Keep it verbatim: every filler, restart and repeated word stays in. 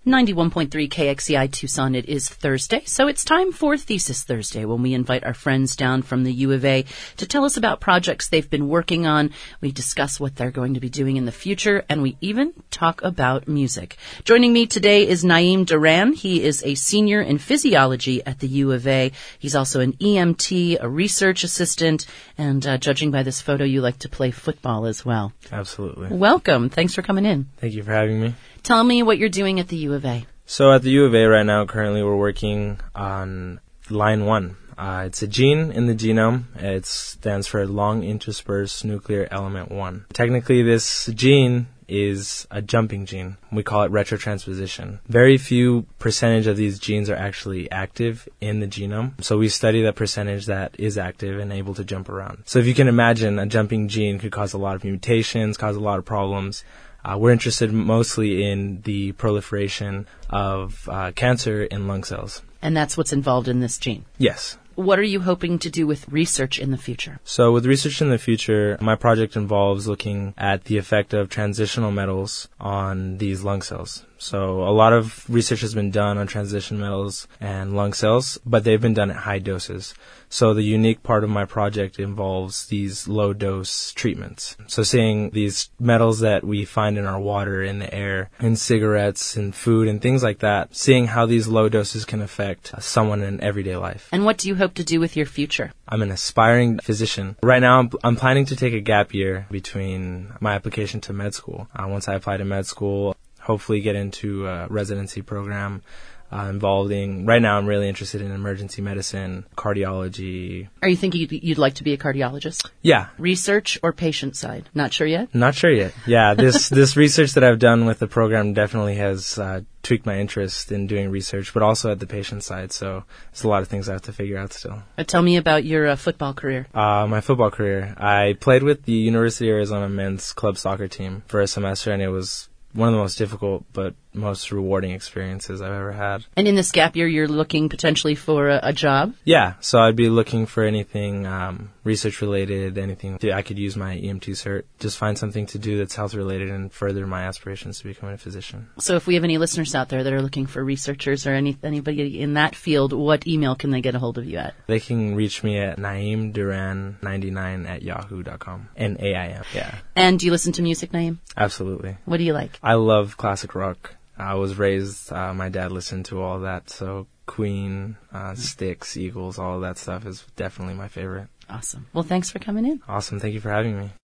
ninety-one point three K X C I Tucson. It is Thursday, so it's time for Thesis Thursday, when we invite our friends down from the U of A to tell us about projects they've been working on. We discuss what they're going to be doing in the future, and we even talk about music. Joining me today is Naeem Duran. He is a senior in physiology at the U of A. He's also an E M T, a research assistant, and uh, judging by this photo, you like to play football as well. Absolutely. Welcome. Thanks for coming in. Thank you for having me. Tell me what you're doing at the U of A. So at the U of A right now, currently we're working on line one. Uh, it's a gene in the genome. It stands for long interspersed nuclear element one. Technically, this gene is a jumping gene. We call it retrotransposition. Very few percentage of these genes are actually active in the genome. So we study the percentage that is active and able to jump around. So if you can imagine, a jumping gene could cause a lot of mutations, cause a lot of problems. Uh, we're interested mostly in the proliferation of uh, cancer in lung cells. And that's what's involved in this gene? Yes. What are you hoping to do with research in the future? So with research in the future, my project involves looking at the effect of transitional metals on these lung cells. So a lot of research has been done on transition metals and lung cells, but they've been done at high doses. So the unique part of my project involves these low-dose treatments. So seeing these metals that we find in our water, in the air, in cigarettes, in food, and things like that, seeing how these low doses can affect someone in everyday life. And what do you hope to do with your future? I'm an aspiring physician. Right now, I'm, I'm planning to take a gap year between my application to med school. Uh, once I apply to med school, hopefully get into a residency program uh, involving, right now I'm really interested in emergency medicine, cardiology. Are you thinking you'd, you'd like to be a cardiologist? Yeah. Research or patient side? Not sure yet? Not sure yet. Yeah, this, this research that I've done with the program definitely has uh, tweaked my interest in doing research, but also at the patient side. So there's a lot of things I have to figure out still. Uh, tell me about your uh, football career. Uh, my football career. I played with the University of Arizona men's club soccer team for a semester, and it was one of the most difficult but most rewarding experiences I've ever had. And in this gap year, you're looking potentially for a, a job? Yeah, so I'd be looking for anything um, research-related, anything I could use my E M T cert, just find something to do that's health-related and further my aspirations to become a physician. So if we have any listeners out there that are looking for researchers or any anybody in that field, what email can they get a hold of you at? They can reach me at naeem duran ninety-nine at yahoo dot com. N A I M, yeah. And do you listen to music, Naeem? Absolutely. What do you like? I love classic rock. I was raised, uh, my dad listened to all that, so Queen, uh, Styx, Eagles, all of that stuff is definitely my favorite. Awesome. Well, thanks for coming in. Awesome. Thank you for having me.